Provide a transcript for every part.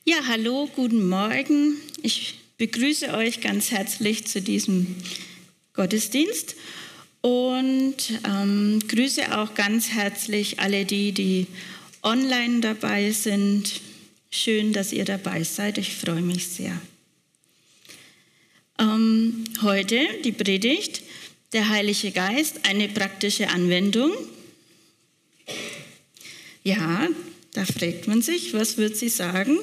Ja, hallo, guten Morgen. Ich begrüße euch ganz herzlich zu diesem Gottesdienst und grüße auch ganz herzlich alle die online dabei sind. Schön, dass ihr dabei seid. Ich freue mich sehr. Heute die Predigt, der Heilige Geist, eine praktische Anwendung. Ja, da fragt man sich, was wird sie sagen?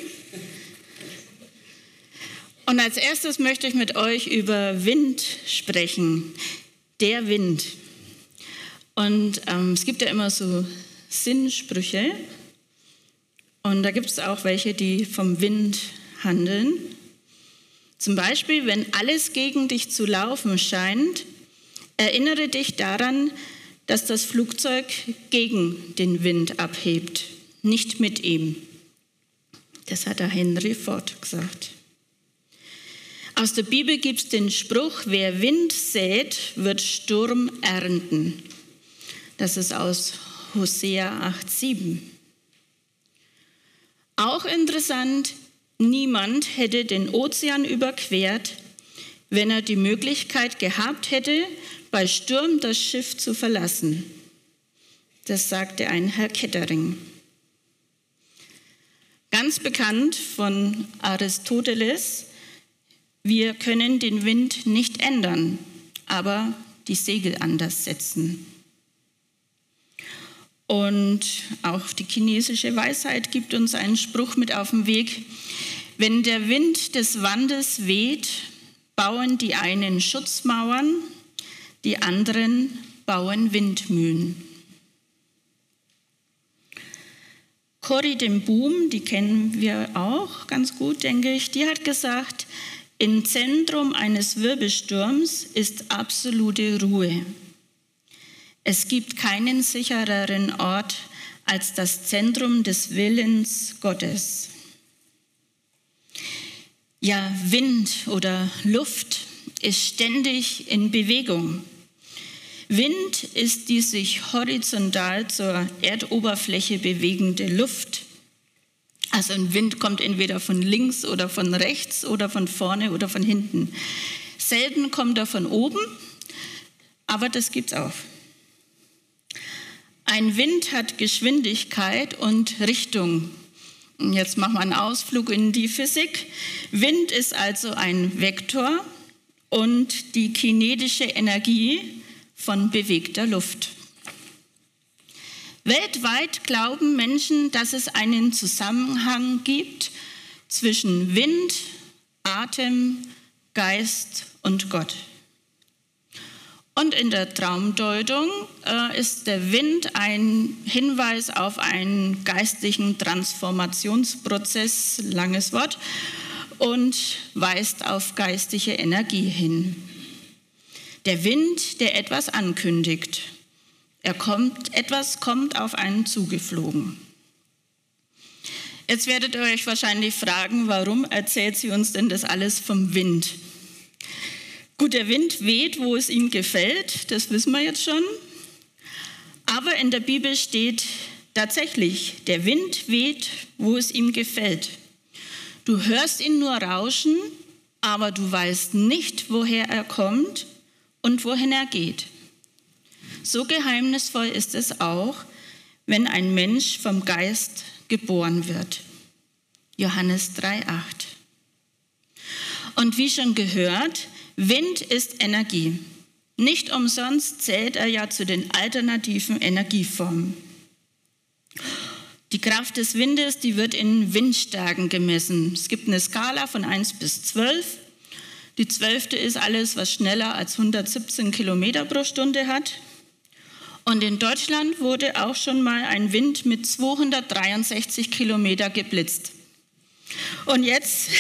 Und als erstes möchte ich mit euch über Wind sprechen. Der Wind. Und es gibt ja immer so Sinnsprüche. Und da gibt es auch welche, die vom Wind handeln. Zum Beispiel, wenn alles gegen dich zu laufen scheint, erinnere dich daran, dass das Flugzeug gegen den Wind abhebt, nicht mit ihm. Das hat der Henry Ford gesagt. Aus der Bibel gibt es den Spruch, wer Wind sät, wird Sturm ernten. Das ist aus Hosea 8,7. Auch interessant, niemand hätte den Ozean überquert, wenn er die Möglichkeit gehabt hätte, bei Sturm das Schiff zu verlassen. Das sagte ein Herr Kettering. Ganz bekannt von Aristoteles: Wir können den Wind nicht ändern, aber die Segel anders setzen. Und auch die chinesische Weisheit gibt uns einen Spruch mit auf den Weg. Wenn der Wind des Wandels weht, bauen die einen Schutzmauern, die anderen bauen Windmühlen. Corrie ten Boom, die kennen wir auch ganz gut, denke ich, die hat gesagt, im Zentrum eines Wirbelsturms ist absolute Ruhe. Es gibt keinen sichereren Ort als das Zentrum des Willens Gottes. Ja, Wind oder Luft ist ständig in Bewegung. Wind ist die sich horizontal zur Erdoberfläche bewegende Luft. Also ein Wind kommt entweder von links oder von rechts oder von vorne oder von hinten. Selten kommt er von oben, aber das gibt's auch. Ein Wind hat Geschwindigkeit und Richtung. Jetzt machen wir einen Ausflug in die Physik. Wind ist also ein Vektor und die kinetische Energie von bewegter Luft. Weltweit glauben Menschen, dass es einen Zusammenhang gibt zwischen Wind, Atem, Geist und Gott. Und in der Traumdeutung ist der Wind ein Hinweis auf einen geistlichen Transformationsprozess, langes Wort, und weist auf geistige Energie hin. Der Wind, der etwas ankündigt. Etwas kommt auf einen zugeflogen. Jetzt werdet ihr euch wahrscheinlich fragen, warum erzählt sie uns denn das alles vom Wind? Gut, der Wind weht, wo es ihm gefällt, das wissen wir jetzt schon. Aber in der Bibel steht tatsächlich, der Wind weht, wo es ihm gefällt. Du hörst ihn nur rauschen, aber du weißt nicht, woher er kommt und wohin er geht. So geheimnisvoll ist es auch, wenn ein Mensch vom Geist geboren wird. Johannes 3,8. Und wie schon gehört, Wind ist Energie. Nicht umsonst zählt er ja zu den alternativen Energieformen. Die Kraft des Windes, die wird in Windstärken gemessen. Es gibt eine Skala von 1 bis 12. Die 12. ist alles, was schneller als 117 Kilometer pro Stunde hat. Und in Deutschland wurde auch schon mal ein Wind mit 263 Kilometer geblitzt. Und jetzt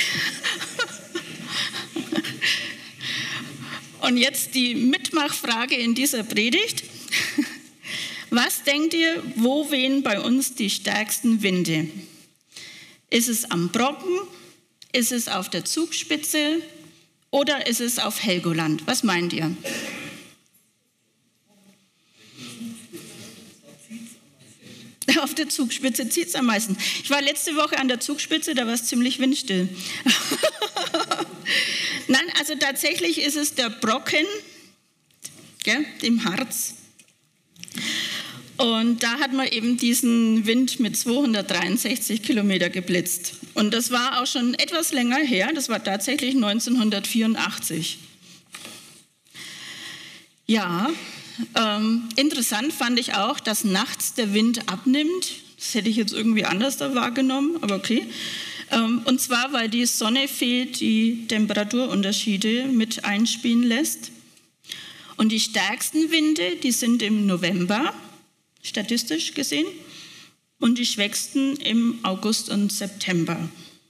die Mitmachfrage in dieser Predigt. Was denkt ihr, wo wehen bei uns die stärksten Winde? Ist es am Brocken? Ist es auf der Zugspitze? Oder ist es auf Helgoland? Was meint ihr? Auf der Zugspitze zieht es am meisten. Ich war letzte Woche an der Zugspitze, da war es ziemlich windstill. Nein, also tatsächlich ist es der Brocken, gell, im Harz. Und da hat man eben diesen Wind mit 263 Kilometer geblitzt. Und das war auch schon etwas länger her, das war tatsächlich 1984. Ja, interessant fand ich auch, dass nachts der Wind abnimmt. Das hätte ich jetzt irgendwie anders da wahrgenommen, aber okay. Und zwar, weil die Sonne fehlt, die Temperaturunterschiede mit einspielen lässt. Und die stärksten Winde, die sind im November, statistisch gesehen, und die schwächsten im August und September.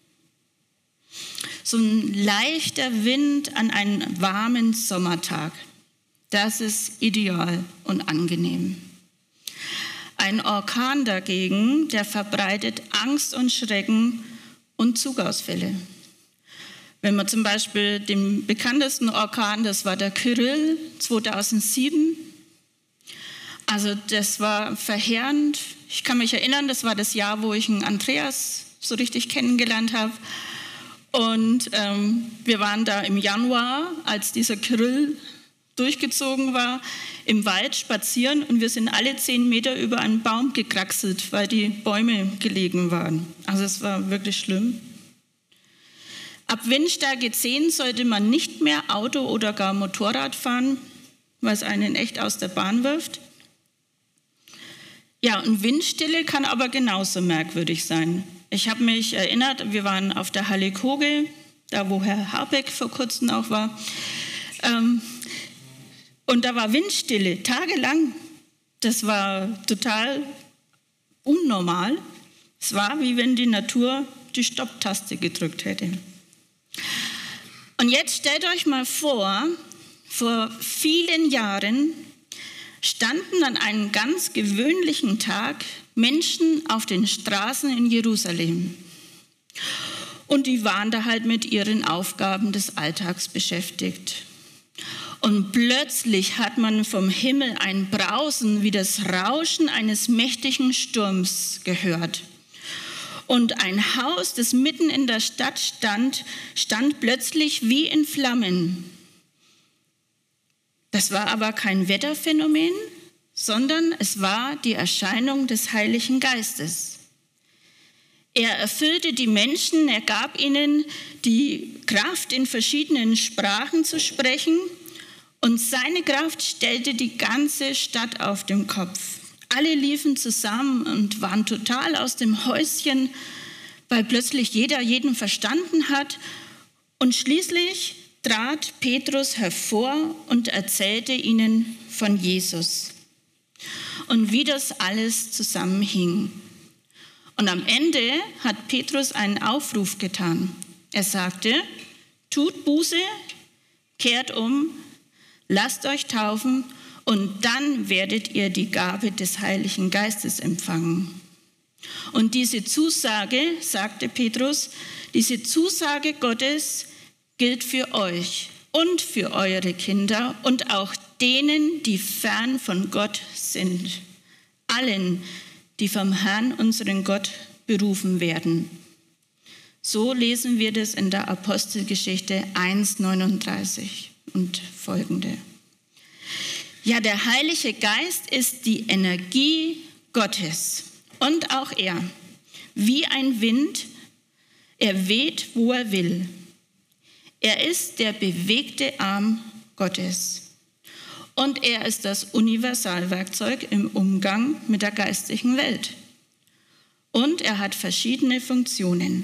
So ein leichter Wind an einem warmen Sommertag. Das ist ideal und angenehm. Ein Orkan dagegen, der verbreitet Angst und Schrecken und Zugausfälle. Wenn man zum Beispiel den bekanntesten Orkan, das war der Kyrill 2007, also das war verheerend. Ich kann mich erinnern, das war das Jahr, wo ich einen Andreas so richtig kennengelernt habe. Und wir waren da im Januar, als dieser Kyrill durchgezogen war, im Wald spazieren und wir sind alle 10 Meter über einen Baum gekraxelt, weil die Bäume gelegen waren. Also es war wirklich schlimm. Ab Windstärke 10 sollte man nicht mehr Auto oder gar Motorrad fahren, weil es einen echt aus der Bahn wirft. Ja, und Windstille kann aber genauso merkwürdig sein. Ich habe mich erinnert, wir waren auf der Halle Koge, da wo Herr Habeck vor kurzem auch war. Und da war Windstille, tagelang. Das war total unnormal. Es war, wie wenn die Natur die Stopptaste gedrückt hätte. Und jetzt stellt euch mal vor vielen Jahren standen an einem ganz gewöhnlichen Tag Menschen auf den Straßen in Jerusalem. Und die waren da halt mit ihren Aufgaben des Alltags beschäftigt. Und plötzlich hat man vom Himmel ein Brausen wie das Rauschen eines mächtigen Sturms gehört. Und ein Haus, das mitten in der Stadt stand plötzlich wie in Flammen. Das war aber kein Wetterphänomen, sondern es war die Erscheinung des Heiligen Geistes. Er erfüllte die Menschen, er gab ihnen die Kraft, in verschiedenen Sprachen zu sprechen, und seine Kraft stellte die ganze Stadt auf den Kopf. Alle liefen zusammen und waren total aus dem Häuschen, weil plötzlich jeder jeden verstanden hat. Und schließlich trat Petrus hervor und erzählte ihnen von Jesus und wie das alles zusammenhing. Und am Ende hat Petrus einen Aufruf getan. Er sagte, tut Buße, kehrt um, lasst euch taufen und dann werdet ihr die Gabe des Heiligen Geistes empfangen. Und diese Zusage, sagte Petrus, diese Zusage Gottes gilt für euch und für eure Kinder und auch denen, die fern von Gott sind. Allen, die vom Herrn, unseren Gott, berufen werden. So lesen wir das in der Apostelgeschichte 1,39 und folgende. Ja, der Heilige Geist ist die Energie Gottes und auch er, wie ein Wind, er weht, wo er will. Er ist der bewegte Arm Gottes und er ist das Universalwerkzeug im Umgang mit der geistlichen Welt. Und er hat verschiedene Funktionen.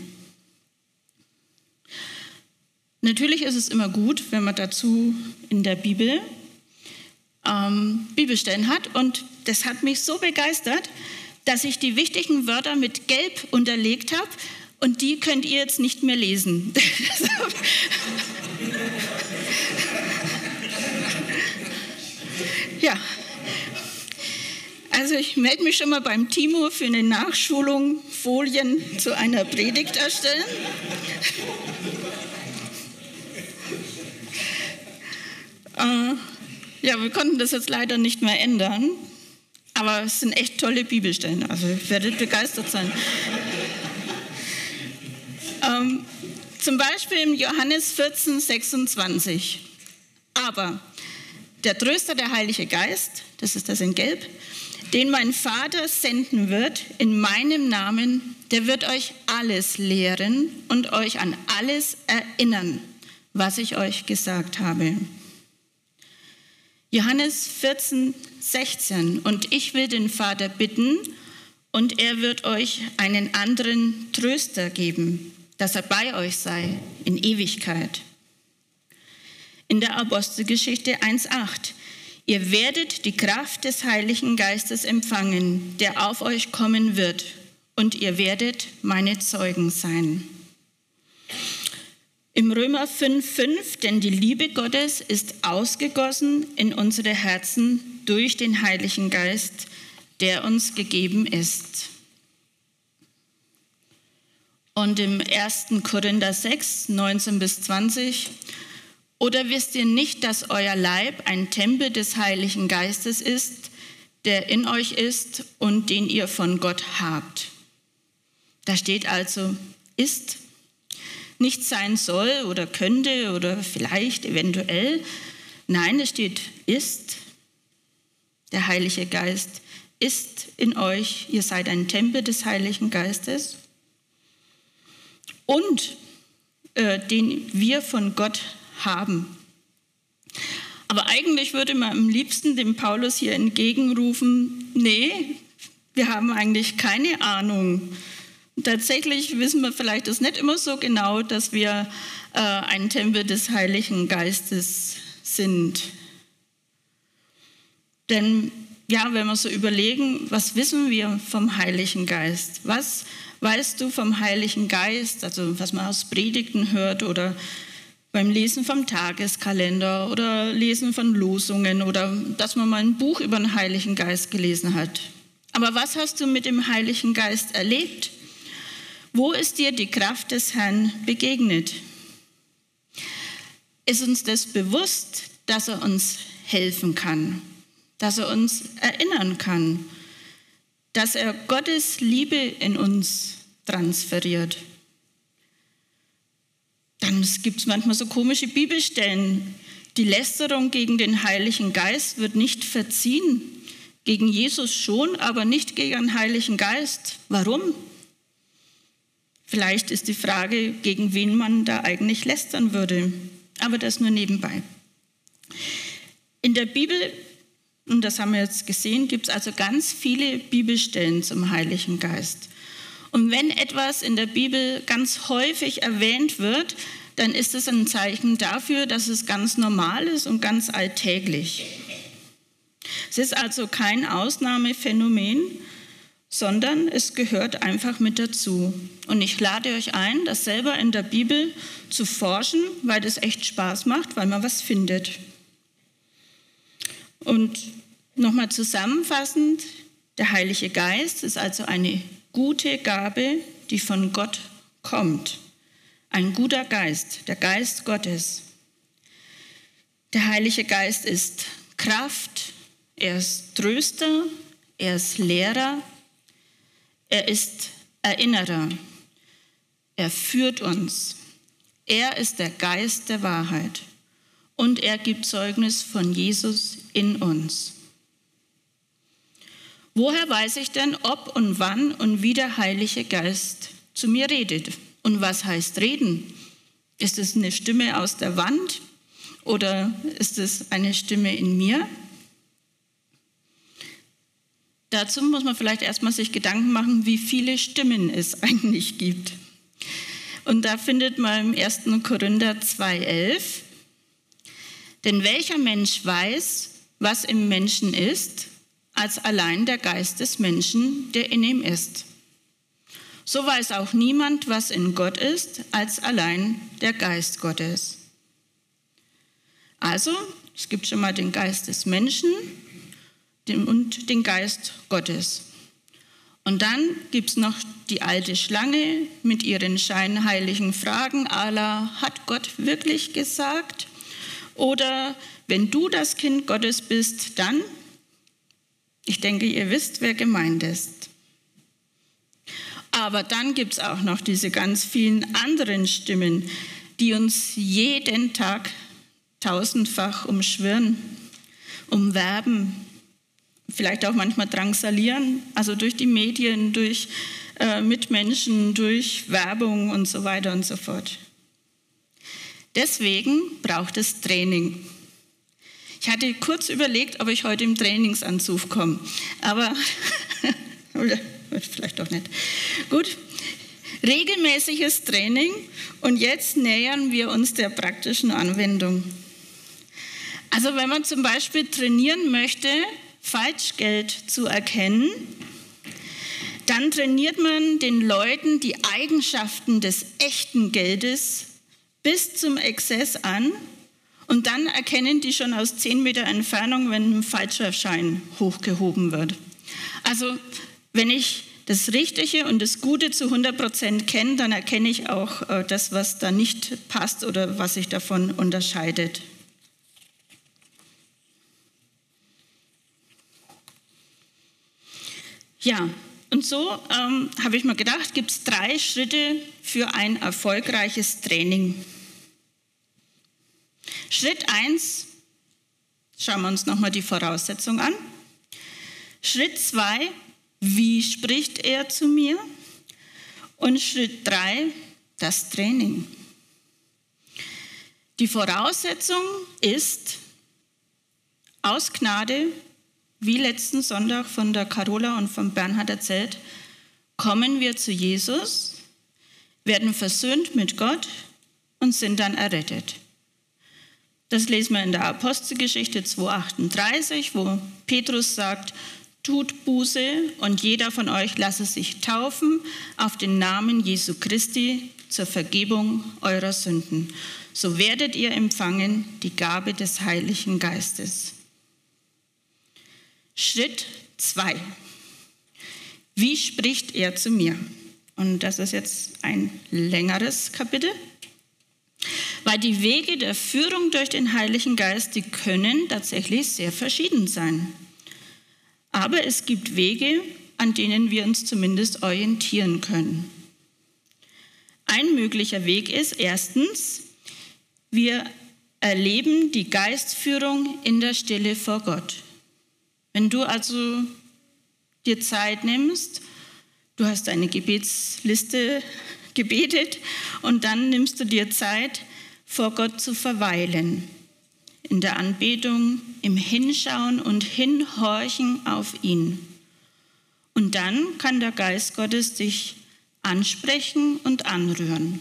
Natürlich ist es immer gut, wenn man dazu in der Bibel Bibelstellen hat. Und das hat mich so begeistert, dass ich die wichtigen Wörter mit Gelb unterlegt habe. Und die könnt ihr jetzt nicht mehr lesen. Ja, also ich melde mich schon mal beim Timo für eine Nachschulung, Folien zu einer Predigt erstellen. Ja, wir konnten das jetzt leider nicht mehr ändern. Aber es sind echt tolle Bibelstellen, also ihr werdet begeistert sein. Zum Beispiel im Johannes 14, 26. Aber der Tröster, der Heilige Geist, das ist das in Gelb, den mein Vater senden wird in meinem Namen, der wird euch alles lehren und euch an alles erinnern, was ich euch gesagt habe. Johannes 14, 16. Und ich will den Vater bitten, und er wird euch einen anderen Tröster geben, dass er bei euch sei in Ewigkeit. In der Apostelgeschichte 1,8. Ihr werdet die Kraft des Heiligen Geistes empfangen, der auf euch kommen wird, und ihr werdet meine Zeugen sein. Im Römer 5,5, denn die Liebe Gottes ist ausgegossen in unsere Herzen durch den Heiligen Geist, der uns gegeben ist. Und im 1. Korinther 6, 19 bis 20, oder wisst ihr nicht, dass euer Leib ein Tempel des Heiligen Geistes ist, der in euch ist und den ihr von Gott habt? Da steht also, ist, nicht sein soll oder könnte oder vielleicht, eventuell. Nein, es steht, ist. Der Heilige Geist ist in euch. Ihr seid ein Tempel des Heiligen Geistes. Und den wir von Gott haben. Aber eigentlich würde man am liebsten dem Paulus hier entgegenrufen, nee, wir haben eigentlich keine Ahnung. Tatsächlich wissen wir vielleicht das nicht immer so genau, dass wir ein Tempel des Heiligen Geistes sind. Denn ja, wenn wir so überlegen, was wissen wir vom Heiligen Geist? Was weißt du vom Heiligen Geist? Also was man aus Predigten hört oder beim Lesen vom Tageskalender oder Lesen von Losungen oder dass man mal ein Buch über den Heiligen Geist gelesen hat. Aber was hast du mit dem Heiligen Geist erlebt? Wo ist dir die Kraft des Herrn begegnet? Ist uns das bewusst, dass er uns helfen kann, dass er uns erinnern kann, dass er Gottes Liebe in uns transferiert? Dann gibt es manchmal so komische Bibelstellen. Die Lästerung gegen den Heiligen Geist wird nicht verziehen. Gegen Jesus schon, aber nicht gegen den Heiligen Geist. Warum? Vielleicht ist die Frage, gegen wen man da eigentlich lästern würde. Aber das nur nebenbei. In der Bibel, und das haben wir jetzt gesehen, gibt es also ganz viele Bibelstellen zum Heiligen Geist. Und wenn etwas in der Bibel ganz häufig erwähnt wird, dann ist es ein Zeichen dafür, dass es ganz normal ist und ganz alltäglich. Es ist also kein Ausnahmephänomen, sondern es gehört einfach mit dazu. Und ich lade euch ein, das selber in der Bibel zu forschen, weil das echt Spaß macht, weil man was findet. Und nochmal zusammenfassend, der Heilige Geist ist also eine gute Gabe, die von Gott kommt. Ein guter Geist, der Geist Gottes. Der Heilige Geist ist Kraft, er ist Tröster, er ist Lehrer, er ist Erinnerer, er führt uns, er ist der Geist der Wahrheit und er gibt Zeugnis von Jesus in uns. Woher weiß ich denn, ob und wann und wie der Heilige Geist zu mir redet? Und was heißt reden? Ist es eine Stimme aus der Wand oder ist es eine Stimme in mir? Dazu muss man vielleicht erstmal sich Gedanken machen, wie viele Stimmen es eigentlich gibt. Und da findet man im 1. Korinther 2,11, denn welcher Mensch weiß, was im Menschen ist, als allein der Geist des Menschen, der in ihm ist. So weiß auch niemand, was in Gott ist, als allein der Geist Gottes. Also, es gibt schon mal den Geist des Menschen und den Geist Gottes. Und dann gibt es noch die alte Schlange mit ihren scheinheiligen Fragen à la, hat Gott wirklich gesagt? Oder wenn du das Kind Gottes bist, dann? Ich denke, ihr wisst, wer gemeint ist. Aber dann gibt es auch noch diese ganz vielen anderen Stimmen, die uns jeden Tag tausendfach umschwirren, umwerben, vielleicht auch manchmal drangsalieren, also durch die Medien, durch Mitmenschen, durch Werbung und so weiter und so fort. Deswegen braucht es Training. Ich hatte kurz überlegt, ob ich heute im Trainingsanzug komme, aber vielleicht doch nicht. Gut, regelmäßiges Training und jetzt nähern wir uns der praktischen Anwendung. Also wenn man zum Beispiel trainieren möchte, Falschgeld zu erkennen, dann trainiert man den Leuten die Eigenschaften des echten Geldes bis zum Exzess an und dann erkennen die schon aus 10 Meter Entfernung, wenn ein falscher Schein hochgehoben wird. Also wenn ich das Richtige und das Gute zu 100% kenne, dann erkenne ich auch das, was da nicht passt oder was sich davon unterscheidet. Ja, und so habe ich mir gedacht, gibt es 3 Schritte für ein erfolgreiches Training. Schritt 1, schauen wir uns nochmal die Voraussetzung an. Schritt 2, wie spricht er zu mir? Und Schritt 3, das Training. Die Voraussetzung ist aus Gnade, wie letzten Sonntag von der Carola und von Bernhard erzählt, kommen wir zu Jesus, werden versöhnt mit Gott und sind dann errettet. Das lesen wir in der Apostelgeschichte 2,38, wo Petrus sagt, tut Buße und jeder von euch lasse sich taufen auf den Namen Jesu Christi zur Vergebung eurer Sünden. So werdet ihr empfangen die Gabe des Heiligen Geistes. Schritt 2. Wie spricht er zu mir? Und das ist jetzt ein längeres Kapitel, weil die Wege der Führung durch den Heiligen Geist, die können tatsächlich sehr verschieden sein. Aber es gibt Wege, an denen wir uns zumindest orientieren können. Ein möglicher Weg ist erstens, wir erleben die Geistführung in der Stille vor Gott. Wenn du also dir Zeit nimmst, du hast eine Gebetsliste gebetet und dann nimmst du dir Zeit, vor Gott zu verweilen. In der Anbetung, im Hinschauen und Hinhorchen auf ihn. Und dann kann der Geist Gottes dich ansprechen und anrühren.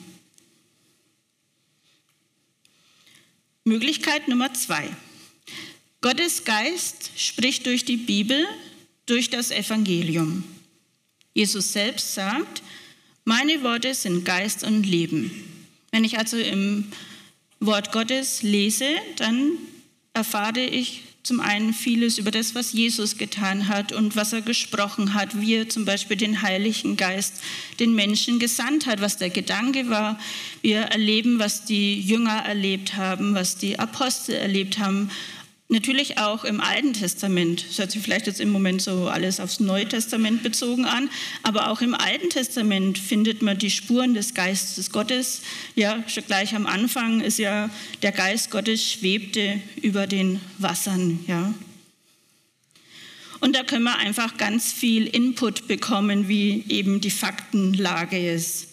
Möglichkeit Nummer 2. Gottes Geist spricht durch die Bibel, durch das Evangelium. Jesus selbst sagt, meine Worte sind Geist und Leben. Wenn ich also im Wort Gottes lese, dann erfahre ich zum einen vieles über das, was Jesus getan hat und was er gesprochen hat, wie er zum Beispiel den Heiligen Geist den Menschen gesandt hat, was der Gedanke war. Wir erleben, was die Jünger erlebt haben, was die Apostel erlebt haben. Natürlich auch im Alten Testament, das hört sich vielleicht jetzt im Moment so alles aufs Neue Testament bezogen an, aber auch im Alten Testament findet man die Spuren des Geistes Gottes. Ja, schon gleich am Anfang ist ja der Geist Gottes schwebte über den Wassern. Ja. Und da können wir einfach ganz viel Input bekommen, wie eben die Faktenlage ist.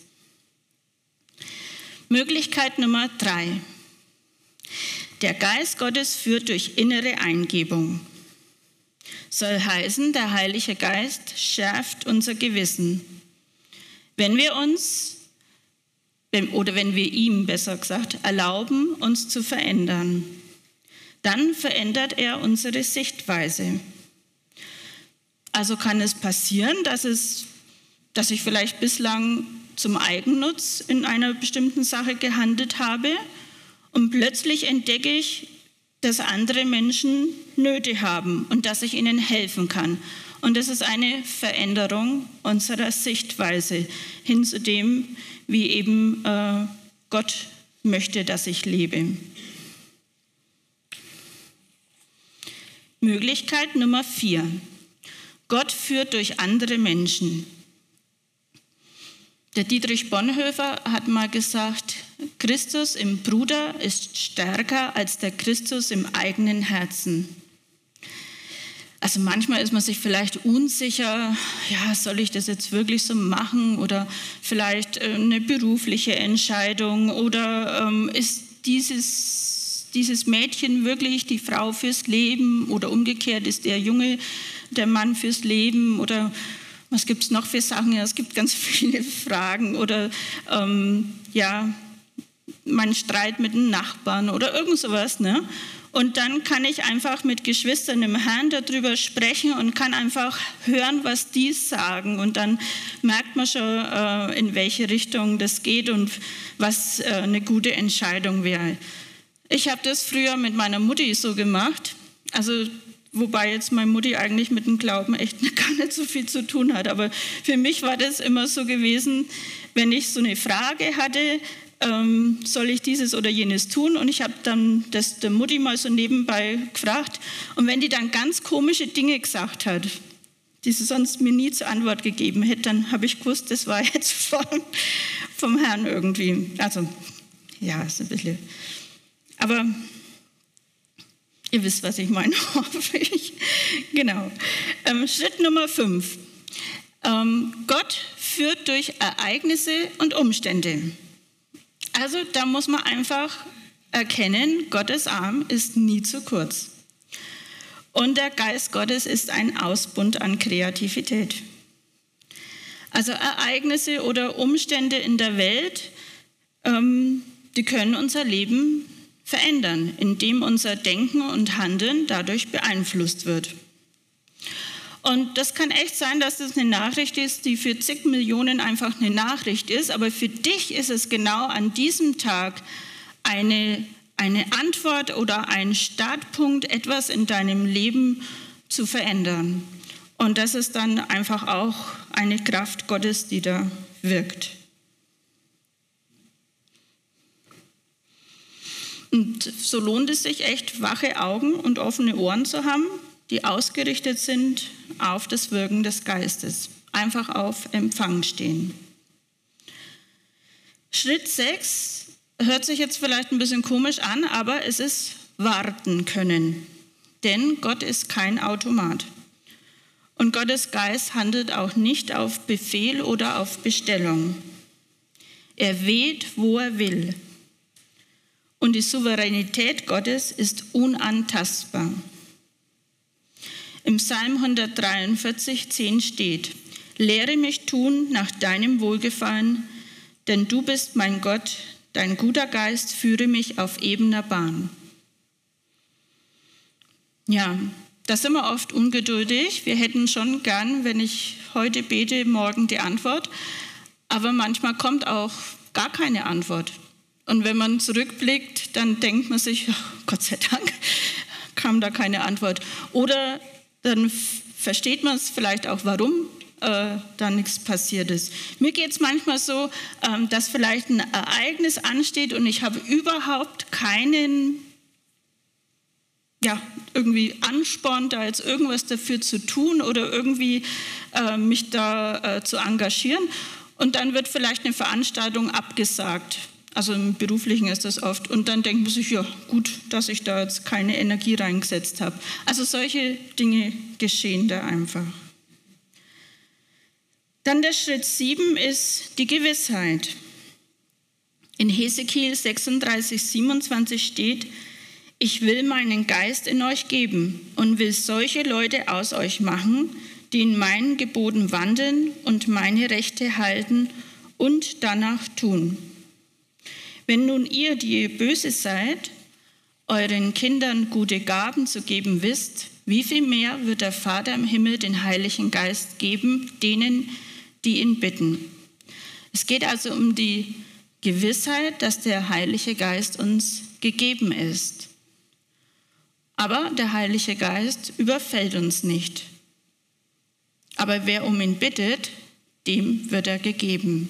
Möglichkeit Nummer 3. Der Geist Gottes führt durch innere Eingebung. Soll heißen, der Heilige Geist schärft unser Gewissen. Wenn wir ihm, besser gesagt, erlauben, uns zu verändern, dann verändert er unsere Sichtweise. Also kann es passieren, dass ich vielleicht bislang zum Eigennutz in einer bestimmten Sache gehandelt habe, und plötzlich entdecke ich, dass andere Menschen Nöte haben und dass ich ihnen helfen kann. Und das ist eine Veränderung unserer Sichtweise hin zu dem, wie eben Gott möchte, dass ich lebe. Möglichkeit Nummer 4. Gott führt durch andere Menschen. Der Dietrich Bonhoeffer hat mal gesagt, Christus im Bruder ist stärker als der Christus im eigenen Herzen. Also manchmal ist man sich vielleicht unsicher, ja, soll ich das jetzt wirklich so machen oder vielleicht eine berufliche Entscheidung oder ist dieses Mädchen wirklich die Frau fürs Leben oder umgekehrt ist der Junge der Mann fürs Leben oder was gibt es noch für Sachen? Ja, es gibt ganz viele Fragen oder mein Streit mit einem Nachbarn oder irgend sowas, ne? Und dann kann ich einfach mit Geschwistern im Herrn darüber sprechen und kann einfach hören, was die sagen. Und dann merkt man schon, in welche Richtung das geht und was eine gute Entscheidung wäre. Ich habe das früher mit meiner Mutti so gemacht, also wobei jetzt meine Mutti eigentlich mit dem Glauben echt gar nicht so viel zu tun hat. Aber für mich war das immer so gewesen, wenn ich so eine Frage hatte, soll ich dieses oder jenes tun? Und ich habe dann das der Mutti mal so nebenbei gefragt. Und wenn die dann ganz komische Dinge gesagt hat, die sie sonst mir nie zur Antwort gegeben hätte, dann habe ich gewusst, das war jetzt vom Herrn irgendwie. Also, ja, ist ein bisschen. Aber ihr wisst, was ich meine, hoffe ich. Genau. Schritt Nummer 5. Gott führt durch Ereignisse und Umstände. Also da muss man einfach erkennen, Gottes Arm ist nie zu kurz. Und der Geist Gottes ist ein Ausbund an Kreativität. Also Ereignisse oder Umstände in der Welt, die können unser Leben verändern, indem unser Denken und Handeln dadurch beeinflusst wird. Und das kann echt sein, dass das eine Nachricht ist, die für zig Millionen einfach eine Nachricht ist, aber für dich ist es genau an diesem Tag eine Antwort oder ein Startpunkt, etwas in deinem Leben zu verändern. Und das ist dann einfach auch eine Kraft Gottes, die da wirkt. Und so lohnt es sich echt, wache Augen und offene Ohren zu haben, die ausgerichtet sind auf das Wirken des Geistes. Einfach auf Empfang stehen. Schritt 6 hört sich jetzt vielleicht ein bisschen komisch an, aber es ist warten können. Denn Gott ist kein Automat. Und Gottes Geist handelt auch nicht auf Befehl oder auf Bestellung. Er weht, wo er will. Und die Souveränität Gottes ist unantastbar. Im Psalm 143, 10 steht: Lehre mich tun nach deinem Wohlgefallen, denn du bist mein Gott, dein guter Geist führe mich auf ebener Bahn. Ja, da sind wir oft ungeduldig. Wir hätten schon gern, wenn ich heute bete, morgen die Antwort. Aber manchmal kommt auch gar keine Antwort. Und wenn man zurückblickt, dann denkt man sich, oh, Gott sei Dank kam da keine Antwort. Oder dann versteht man es vielleicht auch, warum da nichts passiert ist. Mir geht es manchmal so, dass vielleicht ein Ereignis ansteht und ich habe überhaupt keinen irgendwie Ansporn, da jetzt irgendwas dafür zu tun oder irgendwie mich da zu engagieren. Und dann wird vielleicht eine Veranstaltung abgesagt. Also im Beruflichen ist das oft. Und dann denkt man sich, ja gut, dass ich da jetzt keine Energie reingesetzt habe. Also solche Dinge geschehen da einfach. Dann der Schritt 7 ist die Gewissheit. In Hesekiel 36, 27 steht: Ich will meinen Geist in euch geben und will solche Leute aus euch machen, die in meinen Geboten wandeln und meine Rechte halten und danach tun. Wenn nun ihr, die ihr böse seid, euren Kindern gute Gaben zu geben wisst, wie viel mehr wird der Vater im Himmel den Heiligen Geist geben, denen, die ihn bitten. Es geht also um die Gewissheit, dass der Heilige Geist uns gegeben ist. Aber der Heilige Geist überfällt uns nicht. Aber wer um ihn bittet, dem wird er gegeben.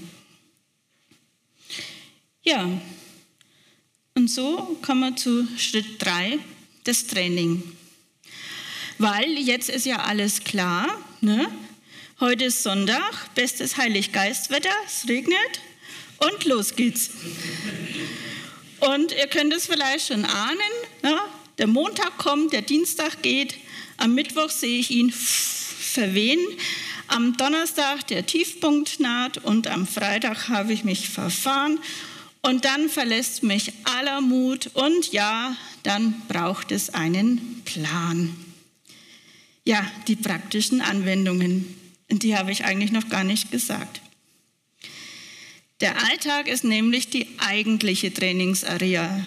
Ja, und so kommen wir zu Schritt 3, das Training. weil jetzt ist ja alles klar, ne? Heute ist Sonntag, bestes Heiliggeistwetter, es regnet und los geht's. Und ihr könnt es vielleicht schon ahnen, ne? Der Montag kommt, der Dienstag geht, am Mittwoch sehe ich ihn verwehen, am Donnerstag der Tiefpunkt naht und am Freitag habe ich mich verfahren und dann verlässt mich aller Mut und ja, dann braucht es einen Plan. Ja, die praktischen Anwendungen, die habe ich eigentlich noch gar nicht gesagt. Der Alltag ist nämlich die eigentliche Trainingsarena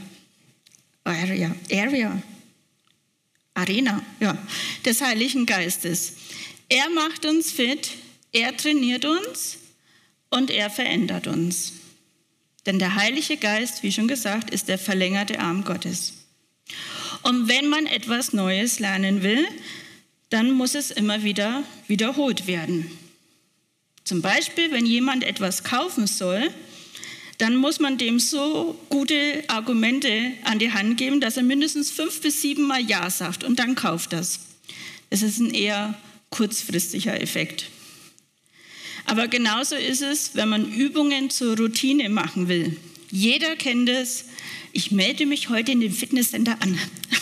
des Heiligen Geistes. Er macht uns fit, er trainiert uns und er verändert uns. Denn der Heilige Geist, wie schon gesagt, ist der verlängerte Arm Gottes. Und wenn man etwas Neues lernen will, dann muss es immer wieder wiederholt werden. Zum Beispiel, wenn jemand etwas kaufen soll, dann muss man dem so gute Argumente an die Hand geben, dass er mindestens 5 bis 7 Mal Ja sagt und dann kauft das. Das ist ein eher kurzfristiger Effekt. Aber genauso ist es, wenn man Übungen zur Routine machen will. Jeder kennt es. Ich melde mich heute in den Fitnesscenter an.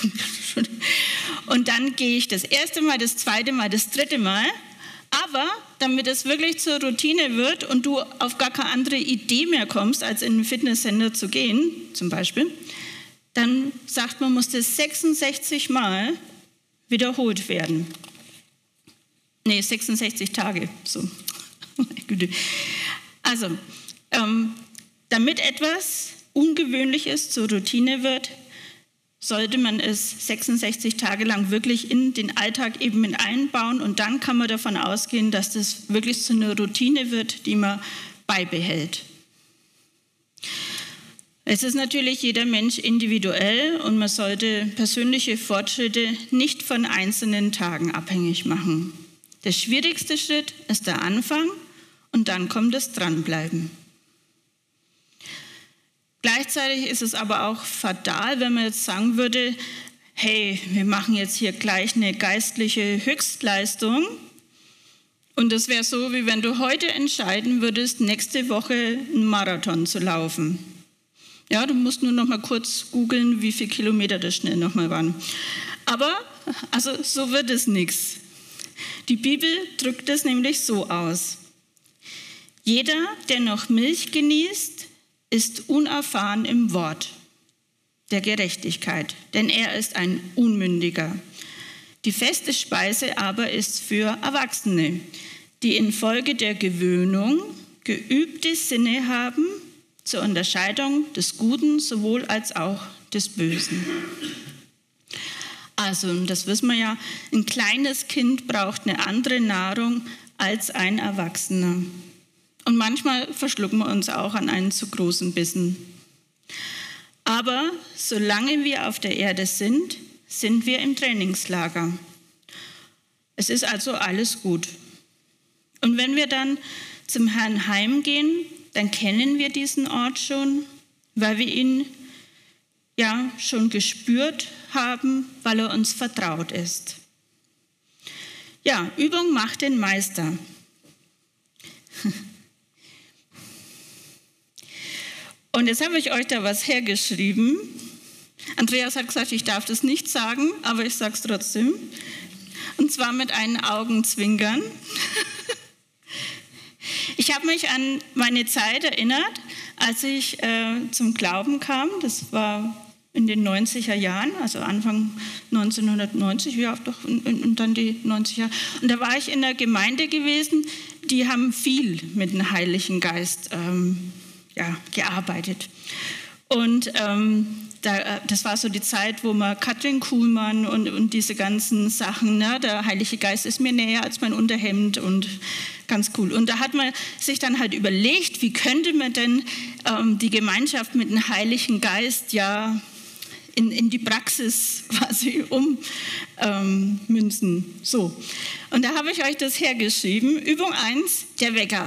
Und dann gehe ich das erste Mal, das zweite Mal, das dritte Mal. Aber damit es wirklich zur Routine wird und du auf gar keine andere Idee mehr kommst, als in ein Fitnesscenter zu gehen, zum Beispiel, dann sagt man, muss das 66 Mal wiederholt werden. Nee, 66 Tage, so. Also, damit etwas Ungewöhnliches zur Routine wird, sollte man es 66 Tage lang wirklich in den Alltag eben mit einbauen und dann kann man davon ausgehen, dass das wirklich zu einer Routine wird, die man beibehält. Es ist natürlich jeder Mensch individuell und man sollte persönliche Fortschritte nicht von einzelnen Tagen abhängig machen. Der schwierigste Schritt ist der Anfang und dann kommt das Dranbleiben. Gleichzeitig ist es aber auch fatal, wenn man jetzt sagen würde, hey, wir machen jetzt hier gleich eine geistliche Höchstleistung. Und das wäre so, wie wenn du heute entscheiden würdest, nächste Woche einen Marathon zu laufen. Ja, du musst nur noch mal kurz googeln, wie viele Kilometer das schnell noch mal waren. Aber also so wird es nichts. Die Bibel drückt es nämlich so aus. Jeder, der noch Milch genießt, ist unerfahren im Wort der Gerechtigkeit, denn er ist ein Unmündiger. Die feste Speise aber ist für Erwachsene, die infolge der Gewöhnung geübte Sinne haben zur Unterscheidung des Guten sowohl als auch des Bösen. Also, das wissen wir ja, ein kleines Kind braucht eine andere Nahrung als ein Erwachsener. Und manchmal verschlucken wir uns auch an einen zu großen Bissen. Aber solange wir auf der Erde sind, sind wir im Trainingslager. Es ist also alles gut. Und wenn wir dann zum Herrn heimgehen, dann kennen wir diesen Ort schon, weil wir ihn ja schon gespürt haben, weil er uns vertraut ist. Ja, Übung macht den Meister. Und jetzt habe ich euch da was hergeschrieben. Andreas hat gesagt, ich darf das nicht sagen, aber ich sage es trotzdem. Und zwar mit einem Augenzwinkern. Ich habe mich an meine Zeit erinnert, als ich zum Glauben kam. Das war in den 90er Jahren, also Anfang 1990, ja doch, und dann die 90er. Und da war ich in einer Gemeinde gewesen, die haben viel mit dem Heiligen Geist gearbeitet. Und das war so die Zeit, wo man Katrin Kuhlmann und diese ganzen Sachen, ne, der Heilige Geist ist mir näher als mein Unterhemd und ganz cool. Und da hat man sich dann halt überlegt, wie könnte man denn die Gemeinschaft mit dem Heiligen Geist ja in die Praxis quasi ummünzen. So. Und da habe ich euch das hergeschrieben. Übung 1, der Wecker.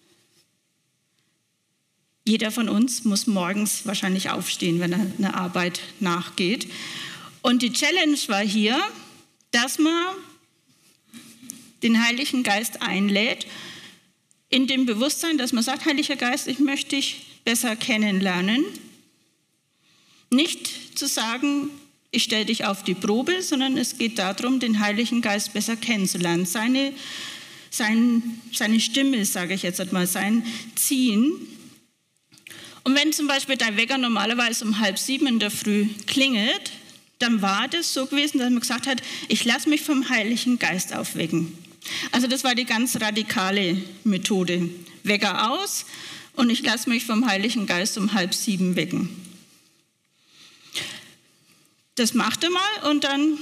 Jeder von uns muss morgens wahrscheinlich aufstehen, wenn er einer Arbeit nachgeht. Und die Challenge war hier, dass man den Heiligen Geist einlädt, in dem Bewusstsein, dass man sagt, Heiliger Geist, ich möchte dich besser kennenlernen. Nicht zu sagen, ich stelle dich auf die Probe, sondern es geht darum, den Heiligen Geist besser kennenzulernen. Seine Stimme, sage ich jetzt einmal, sein Ziehen. Und wenn zum Beispiel dein Wecker normalerweise um 6:30 in der Früh klingelt, dann war das so gewesen, dass man gesagt hat, ich lasse mich vom Heiligen Geist aufwecken. Also das war die ganz radikale Methode. Wecker aus und ich lasse mich vom Heiligen Geist um 6:30 wecken. Das macht ihr mal und dann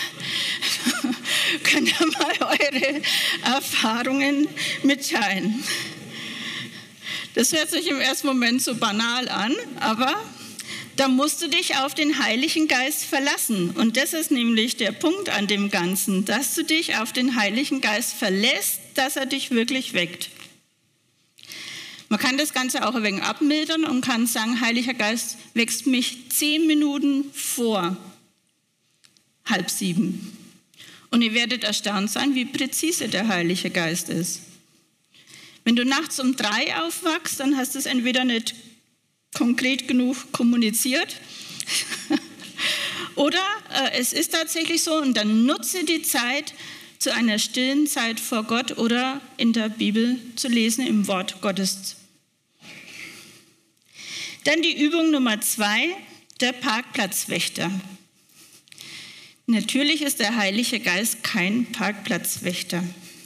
könnt ihr mal eure Erfahrungen mitteilen. Das hört sich im ersten Moment so banal an, aber da musst du dich auf den Heiligen Geist verlassen. Und das ist nämlich der Punkt an dem Ganzen, dass du dich auf den Heiligen Geist verlässt, dass er dich wirklich weckt. Man kann das Ganze auch ein wenig abmildern und kann sagen, Heiliger Geist, wächst mich 10 Minuten vor 6:30. Und ihr werdet erstaunt sein, wie präzise der Heilige Geist ist. Wenn du nachts um 3 aufwachst, dann hast du es entweder nicht konkret genug kommuniziert oder es ist tatsächlich so und dann nutze die Zeit zu einer stillen Zeit vor Gott oder in der Bibel zu lesen, im Wort Gottes. Dann die Übung Nummer 2, der Parkplatzwächter. Natürlich ist der Heilige Geist kein Parkplatzwächter,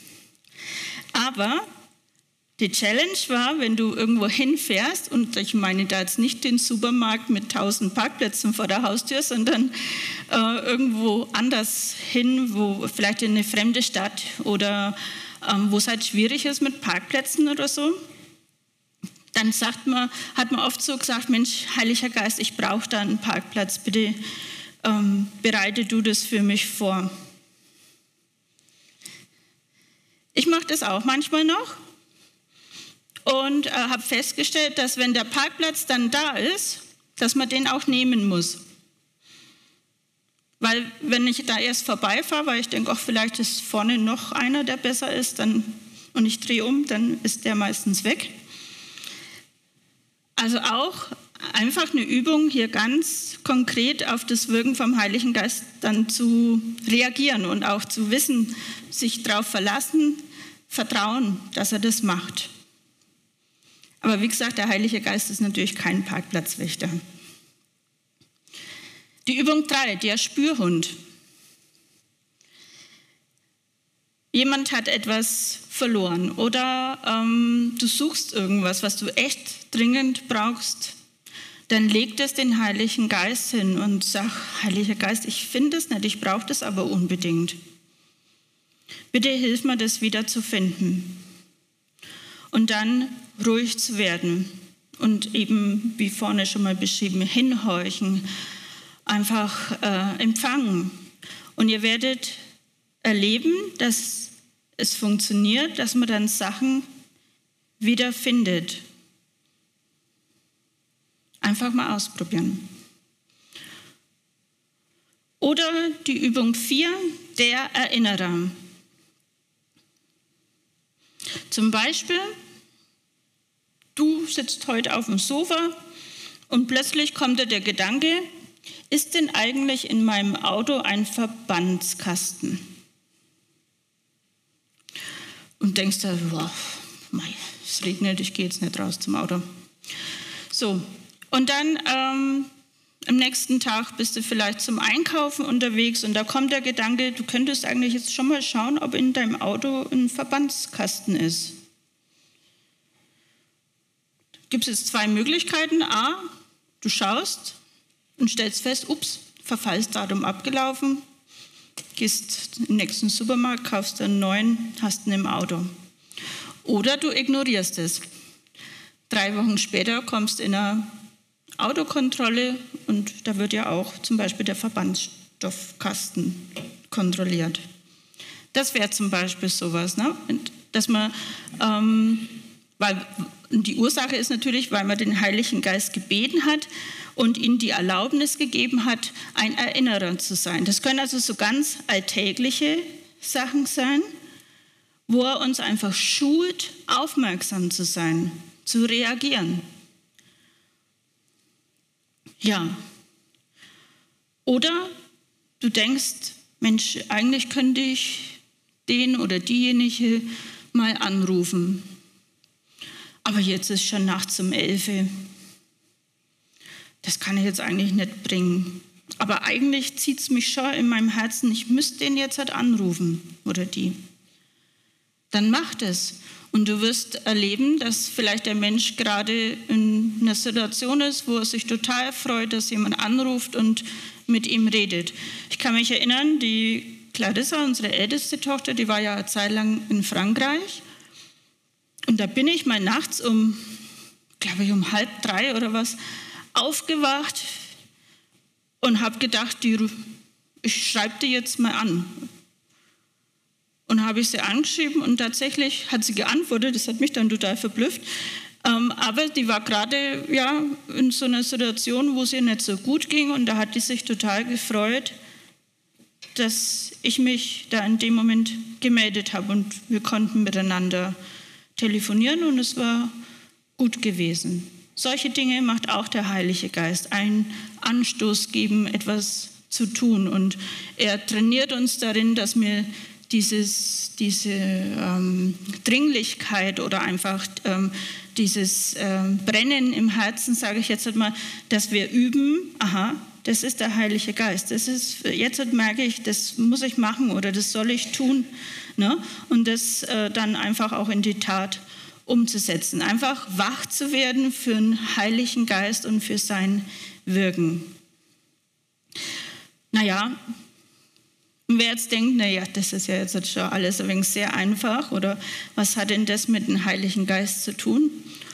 aber die Challenge war, wenn du irgendwo hinfährst, und ich meine da jetzt nicht den Supermarkt mit 1000 Parkplätzen vor der Haustür, sondern irgendwo anders hin, wo vielleicht in eine fremde Stadt oder wo es halt schwierig ist mit Parkplätzen oder so, dann hat man oft so gesagt, Mensch, Heiliger Geist, ich brauche da einen Parkplatz, bitte bereite du das für mich vor. Ich mache das auch manchmal noch. Und habe festgestellt, dass wenn der Parkplatz dann da ist, dass man den auch nehmen muss. Weil wenn ich da erst vorbeifahre, weil ich denke, ach, vielleicht ist vorne noch einer, der besser ist, und ich drehe um, dann ist der meistens weg. Also auch einfach eine Übung, hier ganz konkret auf das Wirken vom Heiligen Geist dann zu reagieren und auch zu wissen, sich darauf verlassen, vertrauen, dass er das macht. Aber wie gesagt, der Heilige Geist ist natürlich kein Parkplatzwächter. Die Übung 3, der Spürhund. Jemand hat etwas verloren oder du suchst irgendwas, was du echt dringend brauchst. Dann leg das den Heiligen Geist hin und sag, Heiliger Geist, ich finde es nicht, ich brauche das aber unbedingt. Bitte hilf mir, das wieder zu finden. Und dann ruhig zu werden und eben, wie vorne schon mal beschrieben, hinhorchen, einfach empfangen. Und ihr werdet erleben, dass es funktioniert, dass man dann Sachen wieder findet. Einfach mal ausprobieren. Oder die Übung 4, der Erinnerer. Zum Beispiel, du sitzt heute auf dem Sofa und plötzlich kommt dir der Gedanke, ist denn eigentlich in meinem Auto ein Verbandskasten? Und denkst du, wow, es regnet, ich gehe jetzt nicht raus zum Auto. So, und dann am nächsten Tag bist du vielleicht zum Einkaufen unterwegs und da kommt der Gedanke, du könntest eigentlich jetzt schon mal schauen, ob in deinem Auto ein Verbandskasten ist. Gibt es jetzt 2 Möglichkeiten. A, du schaust und stellst fest, ups, Verfallsdatum abgelaufen, gehst im nächsten Supermarkt, kaufst einen neuen, hast ihn im Auto. Oder du ignorierst es. 3 Wochen später kommst du in eine Autokontrolle und da wird ja auch zum Beispiel der Verbandstoffkasten kontrolliert. Das wäre zum Beispiel sowas, ne? Dass man, weil Und die Ursache ist natürlich, weil man den Heiligen Geist gebeten hat und ihm die Erlaubnis gegeben hat, ein Erinnerer zu sein. Das können also so ganz alltägliche Sachen sein, wo er uns einfach schult, aufmerksam zu sein, zu reagieren. Ja. Oder du denkst, Mensch, eigentlich könnte ich den oder diejenige mal anrufen. Aber jetzt ist schon nachts um 11. Das kann ich jetzt eigentlich nicht bringen. Aber eigentlich zieht es mich schon in meinem Herzen, ich müsste den jetzt halt anrufen oder die. Dann mach das. Und du wirst erleben, dass vielleicht der Mensch gerade in einer Situation ist, wo er sich total freut, dass jemand anruft und mit ihm redet. Ich kann mich erinnern, die Clarissa, unsere älteste Tochter, die war ja eine Zeit lang in Frankreich. Und da bin ich mal nachts um 2:30 oder was, aufgewacht und habe gedacht, ich schreibe die jetzt mal an. Und habe ich sie angeschrieben und tatsächlich hat sie geantwortet, das hat mich dann total verblüfft. Aber die war gerade in so einer Situation, wo es ihr nicht so gut ging und da hat die sich total gefreut, dass ich mich da in dem Moment gemeldet habe und wir konnten miteinander telefonieren und es war gut gewesen. Solche Dinge macht auch der Heilige Geist, einen Anstoß geben, etwas zu tun und er trainiert uns darin, dass wir diese Dringlichkeit oder einfach dieses Brennen im Herzen, sage ich jetzt mal, dass wir üben, aha, das ist der Heilige Geist. Jetzt merke ich, das muss ich machen oder das soll ich tun. Ne? Und das dann einfach auch in die Tat umzusetzen. Einfach wach zu werden für den Heiligen Geist und für sein Wirken. Naja, und wer jetzt denkt, das ist ja jetzt schon alles ein wenig sehr einfach oder was hat denn das mit dem Heiligen Geist zu tun?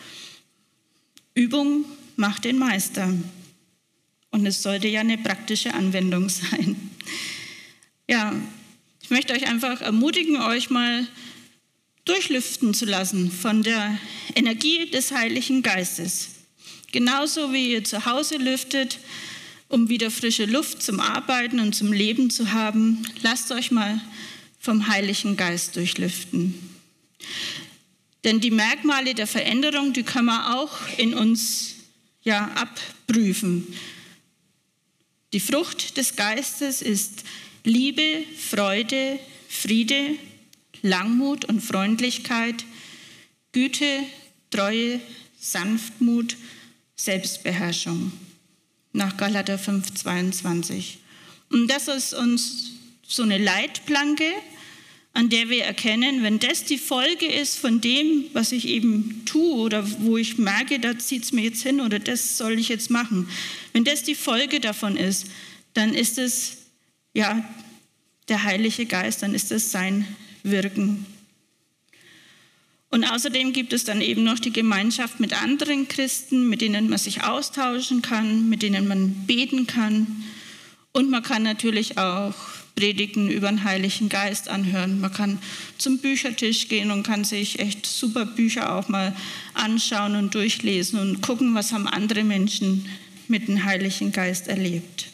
Übung macht den Meister. Und es sollte ja eine praktische Anwendung sein. Ja, ich möchte euch einfach ermutigen, euch mal durchlüften zu lassen von der Energie des Heiligen Geistes. Genauso wie ihr zu Hause lüftet, um wieder frische Luft zum Arbeiten und zum Leben zu haben, lasst euch mal vom Heiligen Geist durchlüften. Denn die Merkmale der Veränderung, die können wir auch in uns abprüfen. Die Frucht des Geistes ist Liebe, Freude, Friede, Langmut und Freundlichkeit, Güte, Treue, Sanftmut, Selbstbeherrschung. Nach Galater 5,22. Und das ist uns so eine Leitplanke, an der wir erkennen, wenn das die Folge ist von dem, was ich eben tue oder wo ich merke, da zieht es mir jetzt hin oder das soll ich jetzt machen. Wenn das die Folge davon ist, dann ist es der Heilige Geist, dann ist es sein Wirken. Und außerdem gibt es dann eben noch die Gemeinschaft mit anderen Christen, mit denen man sich austauschen kann, mit denen man beten kann. Und man kann natürlich auch Predigten über den Heiligen Geist anhören. Man kann zum Büchertisch gehen und kann sich echt super Bücher auch mal anschauen und durchlesen und gucken, was haben andere Menschen mit dem Heiligen Geist erlebt.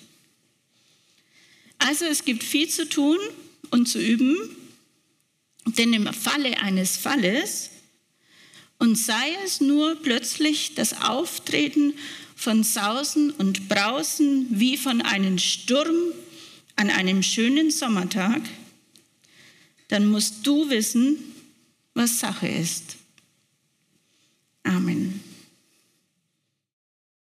Also es gibt viel zu tun und zu üben. Denn im Falle eines Falles, und sei es nur plötzlich das Auftreten von Sausen und Brausen wie von einem Sturm an einem schönen Sommertag, dann musst du wissen, was Sache ist. Amen.